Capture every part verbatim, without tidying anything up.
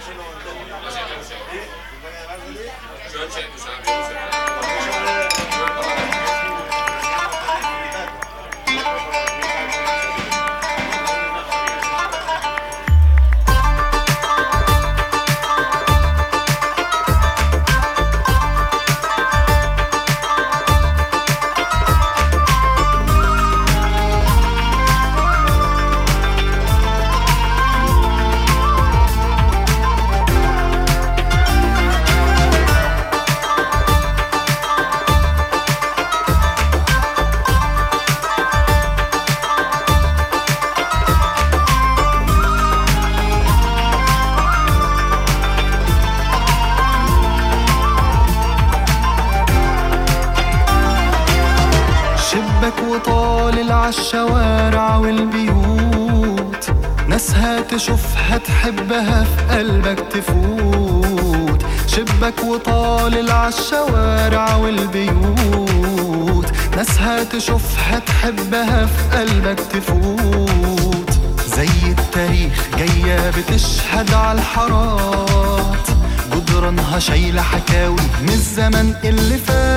وطالع عالشوارع والبيوت، ناسها تشوفها تحبها في قلبك تفوت. شبك وطالع عالشوارع والبيوت، ناسها تشوفها تحبها في قلبك تفوت. زي التاريخ جاية بتشهد عالحارات، جدرانها شايلة حكاوي من الزمن اللي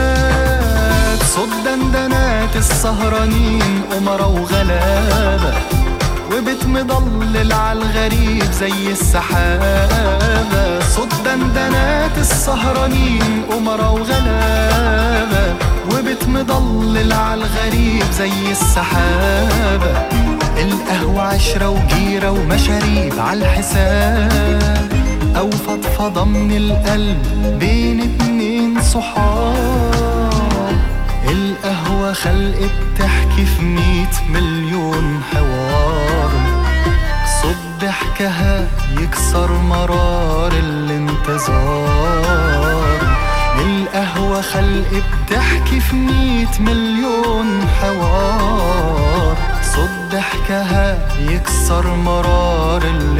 فات. صوت دندنات السهرانين أمرا وغلابة، وبيت مضلل عالغريب زي السحابة. صوت دندنات السهرانين أمرا وغلابة، وبيت مضلل عالغريب زي السحابة. القهوة عشرة وجيرة ومشاريب عالحساب، أو فضفضة من القلب بين اتنين صحاب. القهوة خلقت تحكي في ميت مليون حوار، صوت ضحكها يكسر مرار الانتظار. القهوة خلقت تحكي في ميت مليون حوار، صوت ضحكها يكسر مرار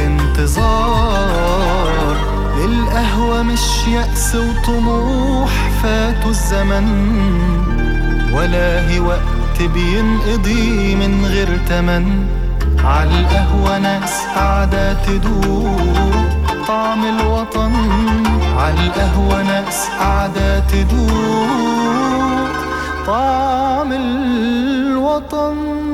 الانتظار. القهوة مش يأس وطموح فاتوا الزمن، ولا هي وقت بينقضي من غير تمن. عالقهوة ناس قاعدة تدوق طعم الوطن، عالقهوة ناس قاعدة تدوق طعم الوطن.